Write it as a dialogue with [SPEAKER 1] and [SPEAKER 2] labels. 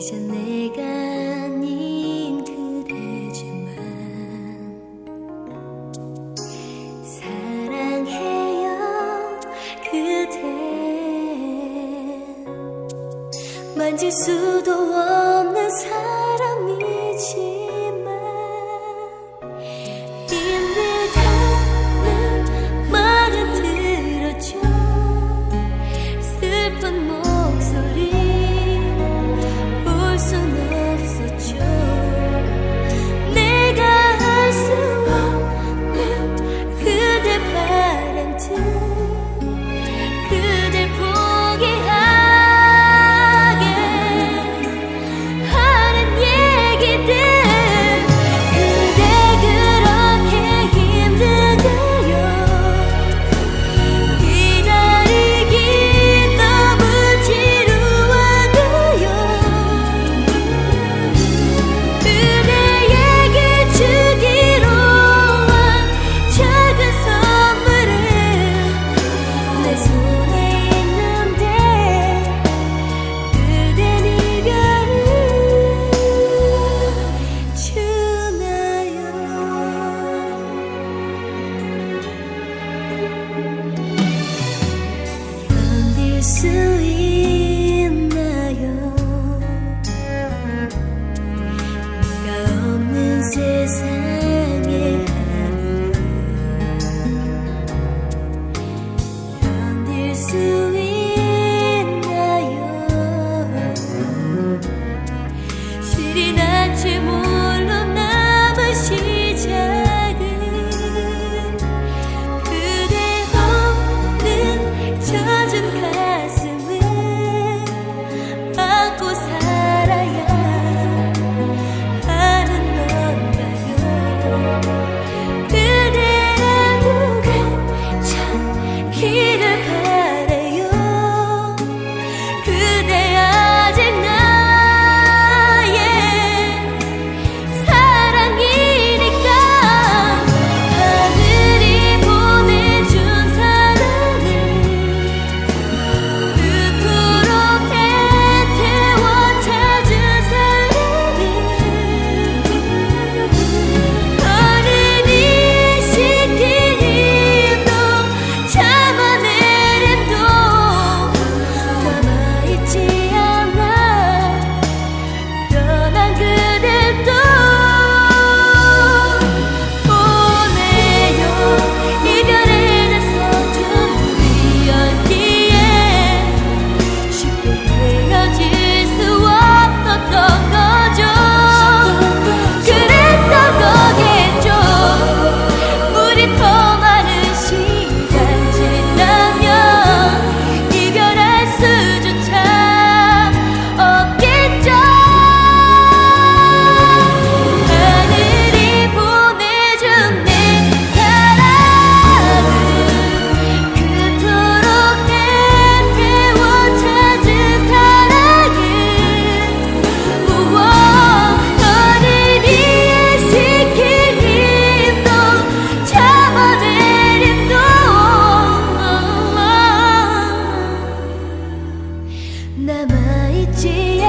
[SPEAKER 1] 이제 내가 아닌 그대지만 사랑해요 그대. 만질 수도 없는 사람이지만 힘들다는 말은 들어줘. 슬픈 목소리 볼 순 없었죠. 내가 할 수 없는 그대 바람 틈 그댈 포기하게 하는 얘기들. 그대 그렇게 힘든가요? 기다리기 너무 지루한가요? 그대에게 주기로 한 작은 선물을 내 손에 있는데 그댄 이별을 주나요? 견딜 수 있나요? 네가 없는 세상의 하루를 견딜 수 있나요? 실이 날지 모르 남은 시작은 그대 없는 젖은 가슴을 안고 살아야 하는 건가요? 그대라도 괜찮기를 바래요. 그대 아직 나의 사랑이니까. 하늘이 보내준 사랑을 흙으로 태워 찾은 사랑을 어른이 시킨 힘도 참아낼 힘도 남아있지 않아. 떠난 그댈 또 보내요. 이별의 나서 준 우리였기에 쉽게 헤어질 수 없었던 거죠. 그랬던 거겠죠. 우리 더 많은 시간 지나면 이별할 수조차 없겠죠. 하늘이 보내준 내 사랑은 그토록 태워 찾은 사랑은 어른이 시킨 힘도 참아낼 힘도 남아있지